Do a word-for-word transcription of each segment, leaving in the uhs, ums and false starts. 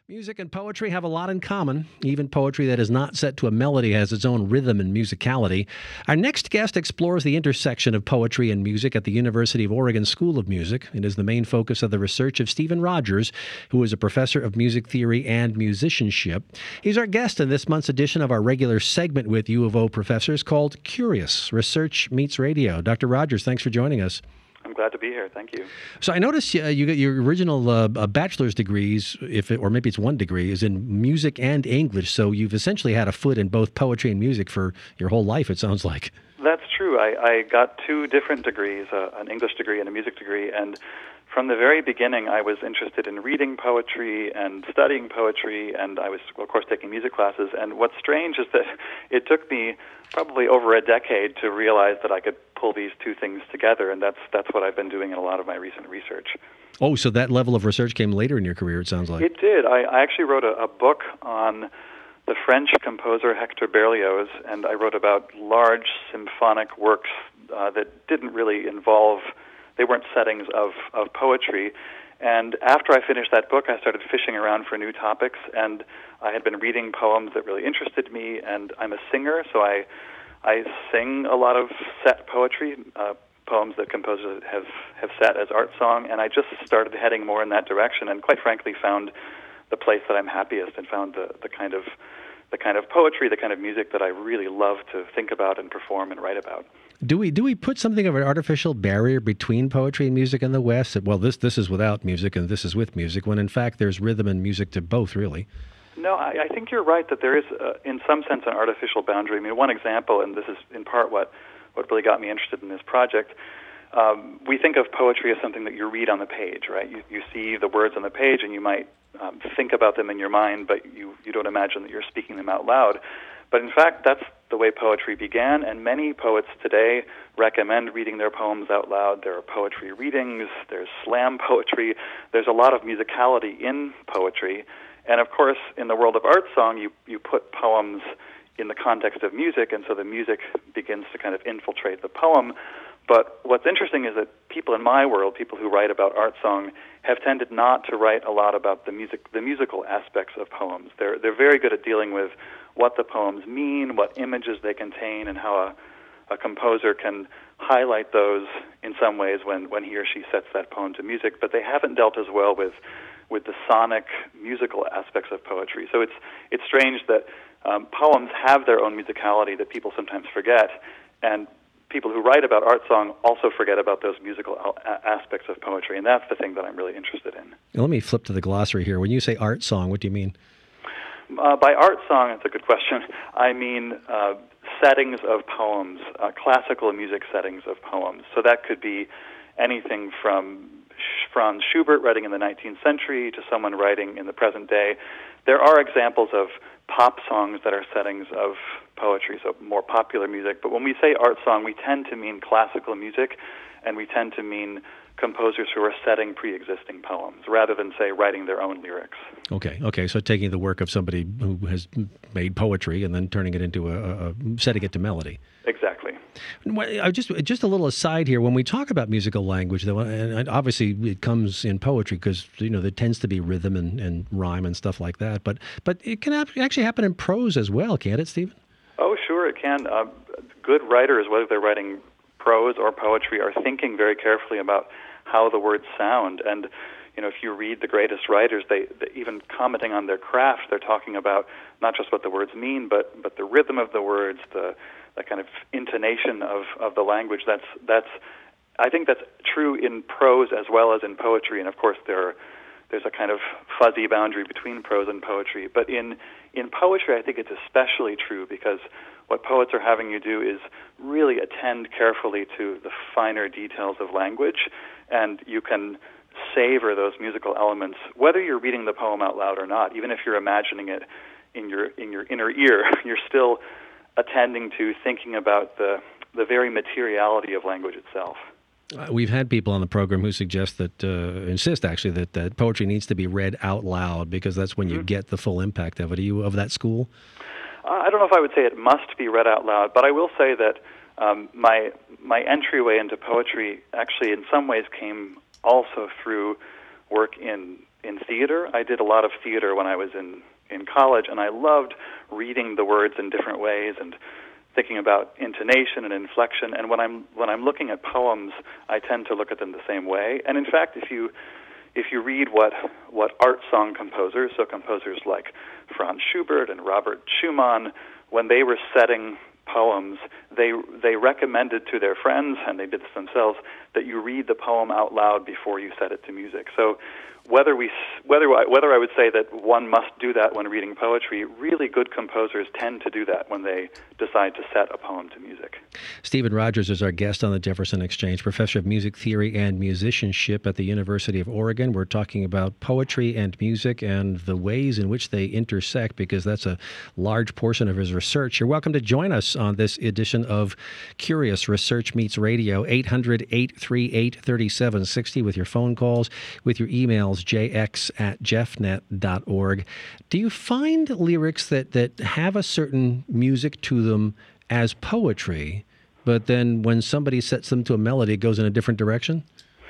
Music and poetry have a lot in common. Even poetry that is not set to a melody has its own rhythm and musicality. Our next guest explores the intersection of poetry and music at the University of Oregon School of Music. It is the main focus of the research of Stephen Rogers, who is a professor of music theory and musicianship. He's our guest in this month's edition of our regular segment with U of O professors called Curious, Research Meets Radio. Doctor Rogers, thanks for joining us. I'm glad to be here. Thank you. So I noticed uh, you got your original uh, uh, bachelor's degrees, if it, or maybe it's one degree, is in music and English. So you've essentially had a foot in both poetry and music for your whole life, it sounds like. That's true. I, I got two different degrees, uh, an English degree and a music degree, and from the very beginning I was interested in reading poetry and studying poetry, and I was, of course, taking music classes. And what's strange is that it took me probably over a decade to realize that I could pull these two things together, and that's that's what I've been doing in a lot of my recent research. Oh, so that level of research came later in your career, it sounds like. It did. I, I actually wrote a, a book on the French composer Hector Berlioz, and I wrote about large symphonic works uh, that didn't really involve, they weren't settings of, of poetry. And after I finished that book, I started fishing around for new topics, and I had been reading poems that really interested me, and I'm a singer, so I I sing a lot of set poetry, uh, poems that composers have, have set as art song, and I just started heading more in that direction, and quite frankly found the place that I'm happiest, and found the, the kind of the kind of poetry, the kind of music that I really love to think about and perform and write about. Do we do we put something of an artificial barrier between poetry and music in the West? Well, this this is without music and this is with music, when in fact there's rhythm and music to both, really. No, I, I think you're right that there is, uh, in some sense, an artificial boundary. I mean, one example, and this is in part what, what really got me interested in this project, um, we think of poetry as something that you read on the page, right? You, you see the words on the page and you might um, think about them in your mind, but you, you don't imagine that you're speaking them out loud. But in fact, that's the way poetry began, and many poets today recommend reading their poems out loud. There are poetry readings, there's slam poetry, there's a lot of musicality in poetry. And of course, in the world of art song, you, you put poems in the context of music, and so the music begins to kind of infiltrate the poem. But what's interesting is that people in my world, people who write about art song, have tended not to write a lot about the music, the musical aspects of poems. They're they're very good at dealing with what the poems mean, what images they contain, and how a, a composer can highlight those in some ways when, when he or she sets that poem to music. But they haven't dealt as well with with the sonic musical aspects of poetry. So it's it's strange that um, poems have their own musicality that people sometimes forget, and people who write about art song also forget about those musical a- aspects of poetry, and that's the thing that I'm really interested in. Now, let me flip to the glossary here. When you say art song, what do you mean? Uh, by art song, it's a good question, I mean uh, settings of poems, uh, classical music settings of poems. So that could be anything from Franz Schubert writing in the nineteenth century to someone writing in the present day. There are examples of pop songs that are settings of poetry, so more popular music. But when we say art song, we tend to mean classical music, and we tend to mean composers who are setting pre-existing poems, rather than, say, writing their own lyrics. Okay, okay. So taking the work of somebody who has made poetry and then turning it into a, a setting it to melody. Exactly. I just just a little aside here. When we talk about musical language, though, and obviously it comes in poetry because you know there tends to be rhythm and, and rhyme and stuff like that. But but it can actually happen in prose as well, can't it, Stephen? Oh, sure, it can. Uh, good writers, whether they're writing prose or poetry, are thinking very carefully about how the words sound. And you know, if you read the greatest writers, they, they even commenting on their craft, they're talking about not just what the words mean, but but the rhythm of the words, the the kind of intonation of, of the language. That's that's I think that's true in prose as well as in poetry. And of course, there there's a kind of fuzzy boundary between prose and poetry. But in in poetry, I think it's especially true because what poets are having you do is really attend carefully to the finer details of language, and you can savor those musical elements, whether you're reading the poem out loud or not. Even if you're imagining it in your in your inner ear, you're still attending to thinking about the the very materiality of language itself. Uh, we've had people on the program who suggest that, uh, insist actually, that, that poetry needs to be read out loud because that's when mm-hmm. you get the full impact of it. Are you of that school? Uh, I don't know if I would say it must be read out loud, but I will say that um, my my entryway into poetry actually in some ways came also through work in in theater. I did a lot of theater when I was in, in college, and I loved reading the words in different ways and thinking about intonation and inflection. And when I'm when I'm looking at poems, I tend to look at them the same way. And in fact, if you if you read what what art song composers, so composers like Franz Schubert and Robert Schumann, when they were setting poems, they they recommended to their friends, and they did this themselves, that you read the poem out loud before you set it to music. So whether we whether I, whether I would say that one must do that when reading poetry, really good composers tend to do that when they decide to set a poem to music. Stephen Rogers is our guest on the Jefferson Exchange, professor of music theory and musicianship at the University of Oregon. We're talking about poetry and music and the ways in which they intersect, because that's a large portion of his research. You're welcome to join us on this edition of Curious Research Meets Radio, eight hundred, eight three eight, three seven six zero with your phone calls, with your emails, j x at jeffnet dot org. Do you find lyrics that, that have a certain music to them as poetry, but then when somebody sets them to a melody, it goes in a different direction?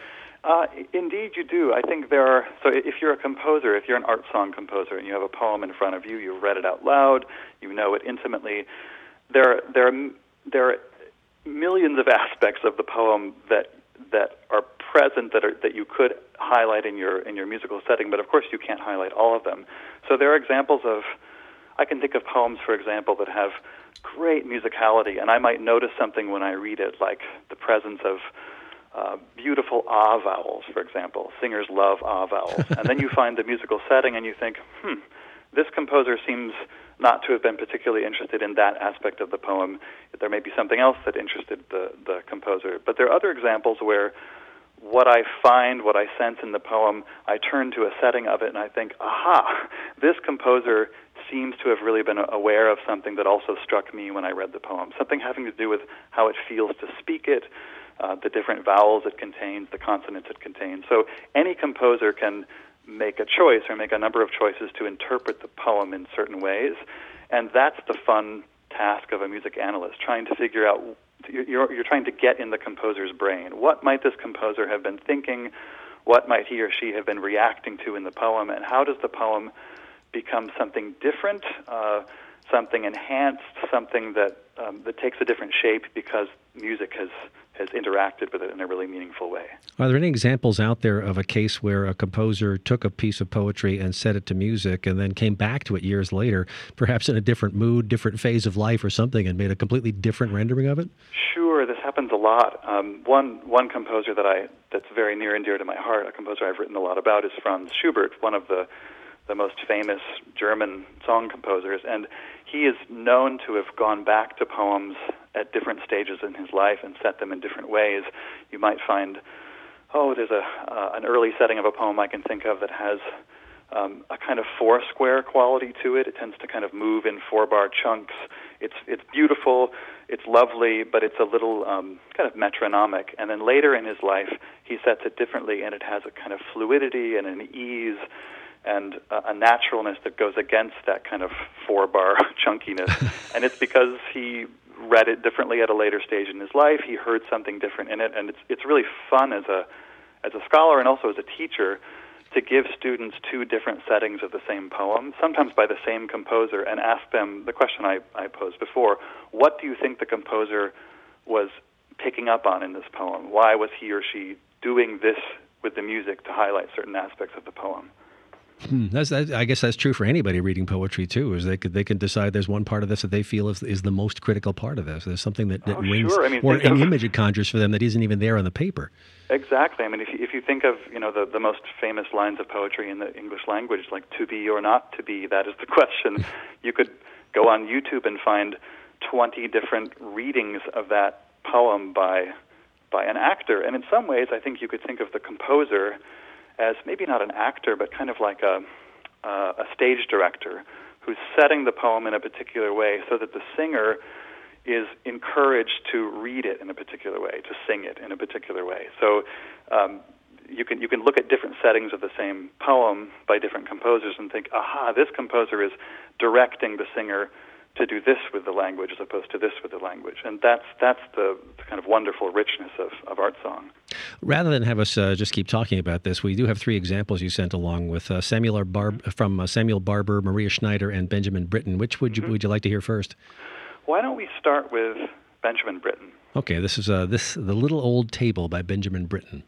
Uh, indeed, you do. I think there are, so if you're a composer, if you're an art song composer and you have a poem in front of you, you've read it out loud, you know it intimately, there, there, are, there are millions of aspects of the poem that that are present that are that you could highlight in your in your musical setting, but of course you can't highlight all of them. So there are examples of, I can think of poems, for example, that have great musicality, and I might notice something when I read it, like the presence of uh, beautiful ah vowels, for example. Singers love ah vowels. And then you find the musical setting and you think, hmm, this composer seems not to have been particularly interested in that aspect of the poem. There may be something else that interested the, the composer. But there are other examples where what I find, what I sense in the poem, I turn to a setting of it and I think, aha, this composer seems to have really been aware of something that also struck me when I read the poem, something having to do with how it feels to speak it, uh, the different vowels it contains, the consonants it contains. So any composer can make a choice or make a number of choices to interpret the poem in certain ways, and that's the fun task of a music analyst, trying to figure out, you're, you're trying to get in the composer's brain. What might this composer have been thinking? What might he or she have been reacting to in the poem? And how does the poem become something different, uh, something enhanced, something that um, that takes a different shape because music has has interacted with it in a really meaningful way. Are there any examples out there of a case where a composer took a piece of poetry and set it to music and then came back to it years later, perhaps in a different mood, different phase of life or something, and made a completely different rendering of it? Sure, this happens a lot. Um, one one composer that I that's very near and dear to my heart, a composer I've written a lot about, is Franz Schubert, one of the the most famous German song composers, and he is known to have gone back to poems at different stages in his life and set them in different ways. You might find, oh, there's a uh, an early setting of a poem I can think of that has um, a kind of four-square quality to it. It tends to kind of move in four-bar chunks. It's it's beautiful, it's lovely, but it's a little um, kind of metronomic. And then later in his life, he sets it differently, and it has a kind of fluidity and an ease and uh, a naturalness that goes against that kind of four-bar chunkiness. And it's because he read it differently at a later stage in his life. He heard something different in it, and it's it's really fun as a as a scholar and also as a teacher to give students two different settings of the same poem, sometimes by the same composer, and ask them the question I, I posed before: what do you think the composer was picking up on in this poem? Why was he or she doing this with the music to highlight certain aspects of the poem? Hmm, that's, that, I guess that's true for anybody reading poetry too. Is they could they can decide there's one part of this that they feel is is the most critical part of this. There's something that, that oh, rings, sure. I mean, or an of, image it conjures for them that isn't even there on the paper. Exactly. I mean, if you, if you think of you know the the most famous lines of poetry in the English language, like "to be or not to be," that is the question. You could go on YouTube and find twenty different readings of that poem by by an actor, and in some ways, I think you could think of the composer as maybe not an actor, but kind of like a, uh, a stage director who's setting the poem in a particular way so that the singer is encouraged to read it in a particular way, to sing it in a particular way. So um, you can you can look at different settings of the same poem by different composers and think, aha, this composer is directing the singer to do this with the language as opposed to this with the language. And that's that's the kind of wonderful richness of, of art song. Rather than have us uh, just keep talking about this, we do have three examples you sent along with uh, Samuel Barb from uh, Samuel Barber, Maria Schneider, and Benjamin Britten. Which would you mm-hmm. would you like to hear first? Why don't we start with Benjamin Britten? Okay, this is uh, this the Little Old Table by Benjamin Britten.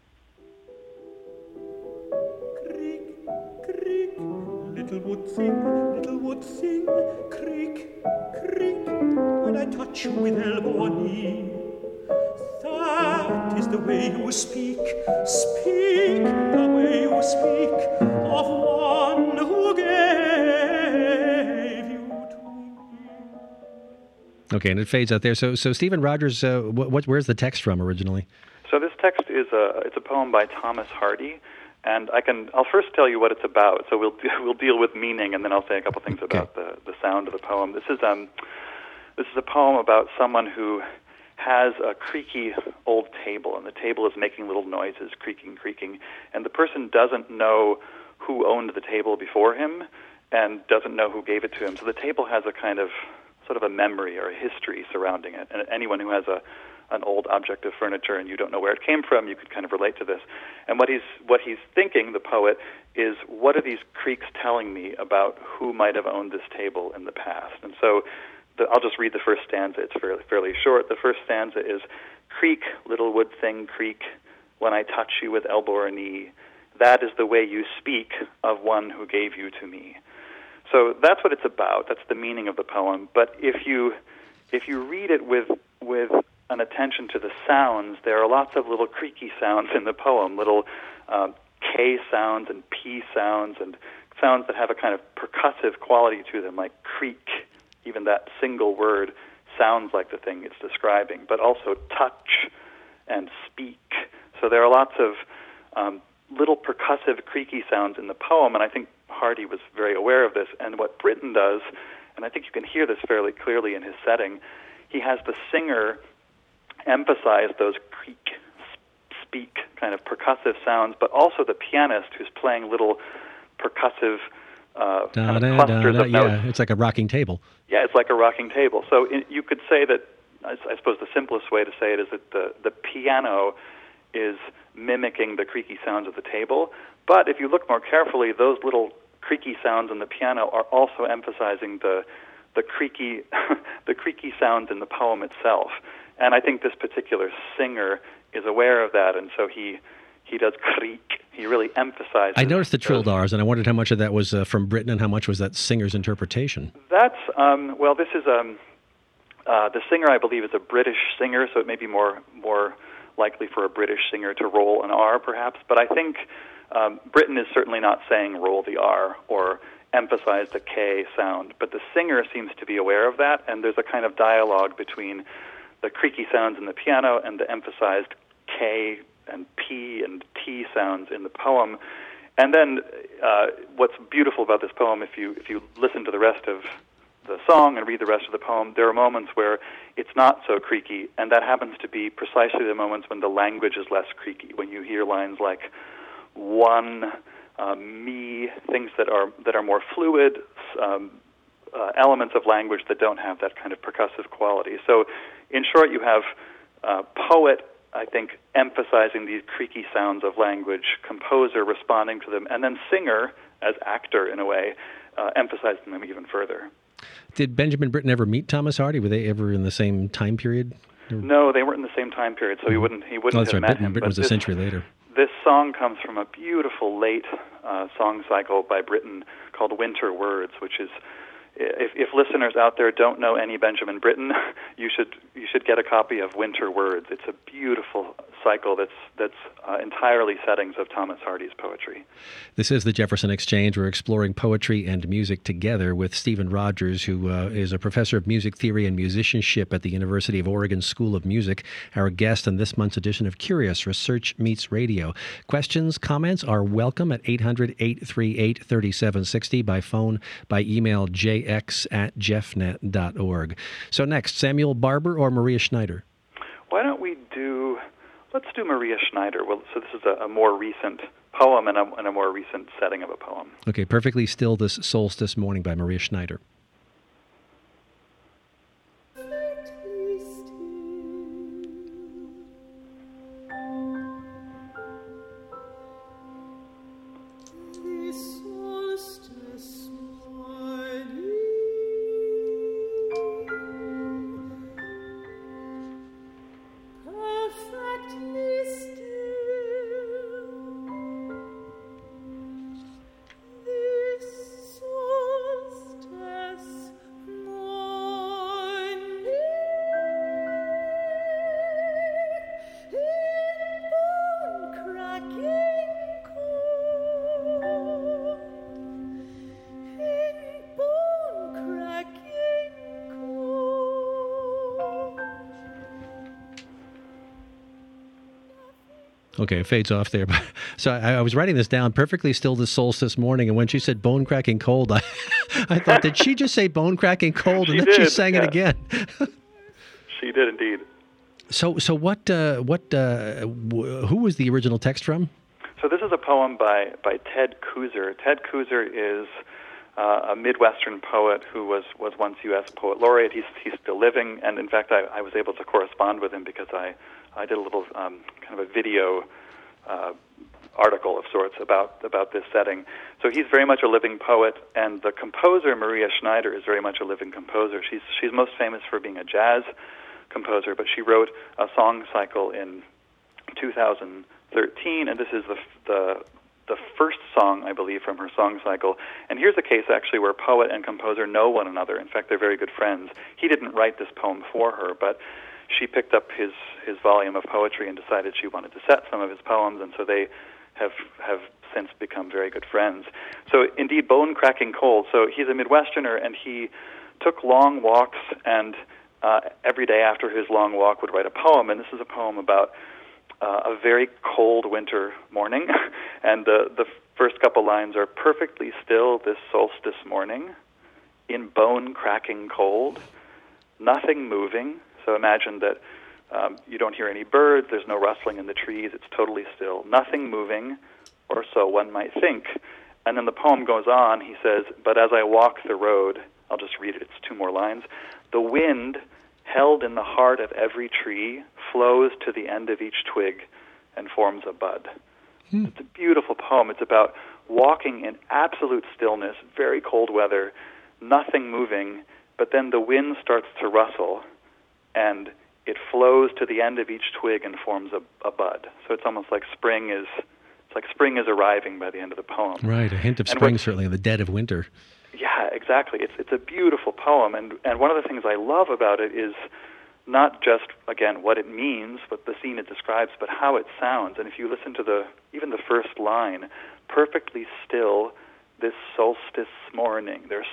Little wood thing, little wood thing, creak, creak, when I touch you with elbow or knee. That is the way you speak, speak, the way you speak of one who gave you to me. Okay, and it fades out there. So, so Stephen Rogers, uh, what, what, where's the text from originally? So this text is a it's a poem by Thomas Hardy. And I can, I'll first tell you what it's about. So we'll we'll deal with meaning, and then I'll say a couple things about okay. the, the sound of the poem. This is um this is a poem about someone who has a creaky old table, and the table is making little noises, creaking, creaking, and the person doesn't know who owned the table before him, and doesn't know who gave it to him. So the table has a kind of sort of a memory or a history surrounding it. And anyone who has a an old object of furniture and you don't know where it came from, you could kind of relate to this. And what he's what he's thinking, the poet, is what are these creaks telling me about who might have owned this table in the past? And so the, I'll just read the first stanza. It's fairly, fairly short. The first stanza is, creak, little wood thing, creak, when I touch you with elbow or knee. That is the way you speak of one who gave you to me. So that's what it's about. That's the meaning of the poem. But if you if you read it with with an attention to the sounds, there are lots of little creaky sounds in the poem, little uh, K sounds and P sounds, and sounds that have a kind of percussive quality to them, like creak. Even that single word sounds like the thing it's describing, but also touch and speak. So there are lots of um, little percussive, creaky sounds in the poem, and I think Hardy was very aware of this. And what Britten does, and I think you can hear this fairly clearly in his setting, he has the singer emphasize those creak, speak, kind of percussive sounds, but also the pianist who's playing little percussive uh, da, kind of da, clusters da, da, of notes. Yeah, it's like a rocking table. Yeah, it's like a rocking table. So in, you could say that, I, I suppose the simplest way to say it is that the, the piano is mimicking the creaky sounds of the table, but if you look more carefully, those little creaky sounds in the piano are also emphasizing the the creaky the creaky sounds in the poem itself. And I think this particular singer is aware of that, and so he he does creak. He really emphasizes. I noticed the trildars, and I wondered how much of that was uh, from Britten and how much was that singer's interpretation. That's um, well, this is um, uh, the singer, I believe, is a British singer, so it may be more more likely for a British singer to roll an R, perhaps. But I think um, Britten is certainly not saying roll the R or emphasize the K sound, but the singer seems to be aware of that, and there's a kind of dialogue between the creaky sounds in the piano and the emphasized K and P and T sounds in the poem. And then uh, what's beautiful about this poem, if you if you listen to the rest of the song and read the rest of the poem, there are moments where it's not so creaky, and that happens to be precisely the moments when the language is less creaky, when you hear lines like one, uh, me, things that are that are more fluid, um, uh, elements of language that don't have that kind of percussive quality. So in short, you have uh, poet, I think, emphasizing these creaky sounds of language, composer responding to them, and then singer, as actor in a way, uh, emphasizing them even further. Did Benjamin Britten ever meet Thomas Hardy? Were they ever in the same time period? No, they weren't in the same time period, so he wouldn't he wouldn't oh, that's have right. met Britten, him. Britten was this, a century later. This song comes from a beautiful late uh, song cycle by Britten called Winter Words, which is, if, if listeners out there don't know any Benjamin Britten, you should you should get a copy of Winter Words. It's a beautiful cycle that's that's uh, entirely settings of Thomas Hardy's poetry. This is the Jefferson Exchange. We're exploring poetry and music together with Stephen Rogers, who uh, is a professor of music theory and musicianship at the University of Oregon School of Music, our guest on this month's edition of Curious Research Meets Radio. Questions, comments are welcome at eight hundred, eight three eight, three seven six zero, by phone, by email, j x at jeffnet dot org. So next, Samuel Barber or Maria Schneider? Why don't we do... Let's do Maria Schneider. Well, so this is a, a more recent poem and a, and a more recent setting of a poem. Okay, Perfectly Still This Solstice Morning by Maria Schneider. Okay, it fades off there. So I, I was writing this down, perfectly still this solstice morning, and when she said bone cracking cold, I, I thought, did she just say bone cracking cold? And She then she did, sang yeah. it again. She did indeed. So, so what? Uh, what? Uh, w- who was the original text from? So this is a poem by, by Ted Kooser. Ted Kooser is uh, a Midwestern poet who was, was once U S Poet Laureate. He's he's still living, and in fact, I, I was able to correspond with him because I, I did a little um, kind of a video uh, article of sorts about about this setting. So he's very much a living poet, and the composer Maria Schneider is very much a living composer. She's she's most famous for being a jazz composer, but she wrote a song cycle in two thousand thirteen, and this is the the the first song, I believe, from her song cycle. And here's a case, actually, where poet and composer know one another. In fact, they're very good friends. He didn't write this poem for her, but she picked up his, his volume of poetry and decided she wanted to set some of his poems, and so they have have since become very good friends. So, indeed, bone cracking cold. So he's a Midwesterner, and he took long walks, and uh, every day after his long walk would write a poem, and this is a poem about Uh, a very cold winter morning, and the the first couple lines are perfectly still this solstice morning, in bone-cracking cold, nothing moving. So imagine that um, you don't hear any birds, there's no rustling in the trees, it's totally still, nothing moving, or so one might think. And then the poem goes on, he says, but as I walk the road, I'll just read it, it's two more lines, the wind held in the heart of every tree, flows to the end of each twig and forms a bud. Hmm. It's a beautiful poem. It's about walking in absolute stillness, very cold weather, nothing moving, but then the wind starts to rustle, and it flows to the end of each twig and forms a, a bud. So it's almost like spring is, it's like spring is arriving by the end of the poem. Right, a hint of And spring, what, certainly, in the dead of winter. Yeah, exactly. It's it's a beautiful poem, and, and one of the things I love about it is not just, again, what it means, what the scene it describes, but how it sounds. And if you listen to the even the first line, perfectly still this solstice morning, there's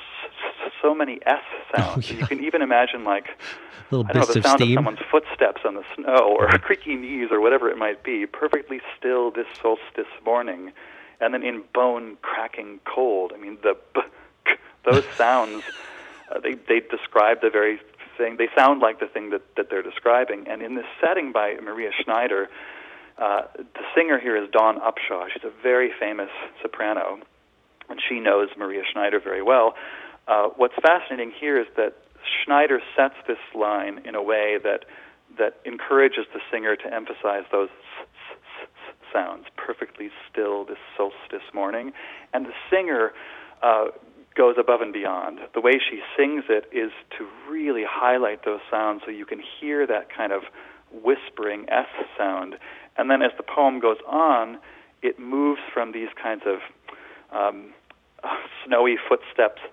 so many S sounds. Oh, yeah. You can even imagine, like, little I don't know, the of sound steam. of someone's footsteps on the snow, or creaky knees, or whatever it might be. Perfectly still this solstice morning, and then in bone-cracking cold. I mean, the b- those sounds, uh, they, they describe the very thing. They sound like the thing that, that they're describing. And in this setting by Maria Schneider, uh, the singer here is Dawn Upshaw. She's a very famous soprano, and she knows Maria Schneider very well. Uh, what's fascinating here is that Schneider sets this line in a way that that encourages the singer to emphasize those s- s- s- sounds, perfectly still this solstice morning. And the singer uh, goes above and beyond. The way she sings it is to really highlight those sounds so you can hear that kind of whispering S sound. And then as the poem goes on, it moves from these kinds of um, uh, snowy footsteps,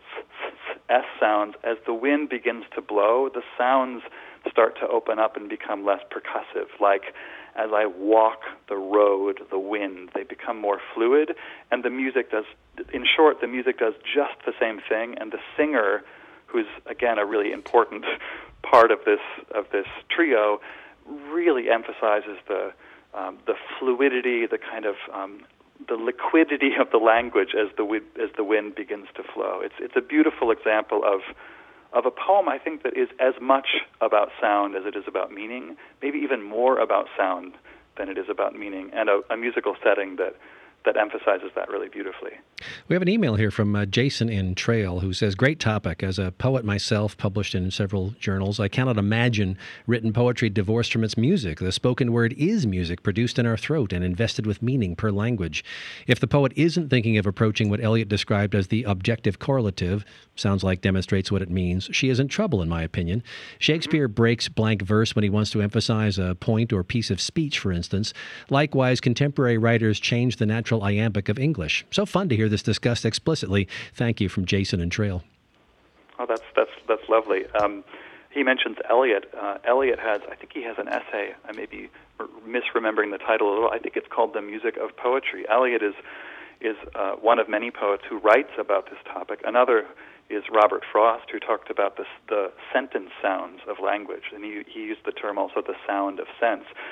S sounds. As the wind begins to blow, the sounds start to open up and become less percussive, like as I walk the road, the wind, they become more fluid, and the music does, in short, the music does just the same thing, and the singer, who's, again, a really important part of this of this trio, really emphasizes the um, the fluidity, the kind of um, the liquidity of the language as the wind, as the wind begins to flow. It's it's a beautiful example of of a poem, I think, that is as much about sound as it is about meaning, maybe even more about sound than it is about meaning, and a, a musical setting that that emphasizes that really beautifully. We have an email here from uh, Jason in Trail, who says, great topic. As a poet myself, published in several journals, I cannot imagine written poetry divorced from its music. The spoken word is music produced in our throat and invested with meaning per language. If the poet isn't thinking of approaching what Eliot described as the objective correlative, sounds like demonstrates what it means, she is in trouble, in my opinion. Shakespeare mm-hmm. breaks blank verse when he wants to emphasize a point or piece of speech, for instance. Likewise, contemporary writers change the natural iambic of English. So fun to hear this discussed explicitly. Thank you, from Jason and Trail. Oh, that's that's that's lovely. Um, he mentions Eliot. Uh, Eliot has, I think he has an essay. I may be misremembering the title a little. I think it's called "The Music of Poetry." Eliot is is uh, one of many poets who writes about this topic. Another is Robert Frost, who talked about this, the sentence sounds of language, and he he used the term also the sound of sense.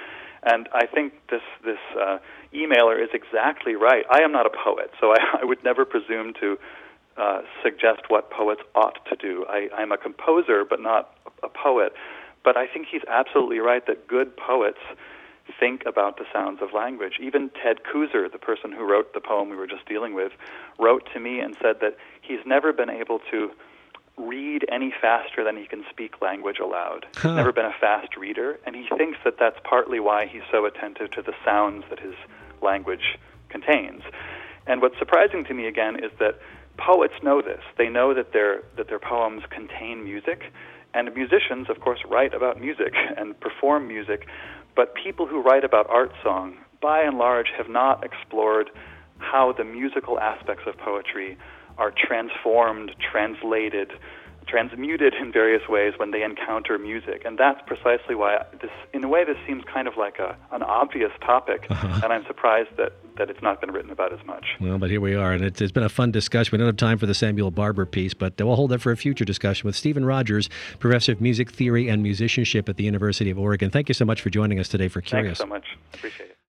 And I think this this uh, emailer is exactly right. I am not a poet, so I, I would never presume to uh, suggest what poets ought to do. I, I'm a composer, but not a poet. But I think he's absolutely right that good poets think about the sounds of language. Even Ted Kooser, the person who wrote the poem we were just dealing with, wrote to me and said that he's never been able to read any faster than he can speak language aloud. Huh. He's never been a fast reader, and he thinks that that's partly why he's so attentive to the sounds that his language contains. And what's surprising to me, again, is that poets know this. They know that their that their poems contain music, and musicians, of course, write about music and perform music, but people who write about art song, by and large, have not explored how the musical aspects of poetry are transformed, translated, transmuted in various ways when they encounter music. And that's precisely why this, in a way, this seems kind of like a, an obvious topic, uh-huh. and I'm surprised that, that it's not been written about as much. Well, but here we are, and it's, it's been a fun discussion. We don't have time for the Samuel Barber piece, but we'll hold that for a future discussion with Stephen Rogers, Professor of Music Theory and Musicianship at the University of Oregon. Thank you so much for joining us today for Curious. Thanks so much. Appreciate it.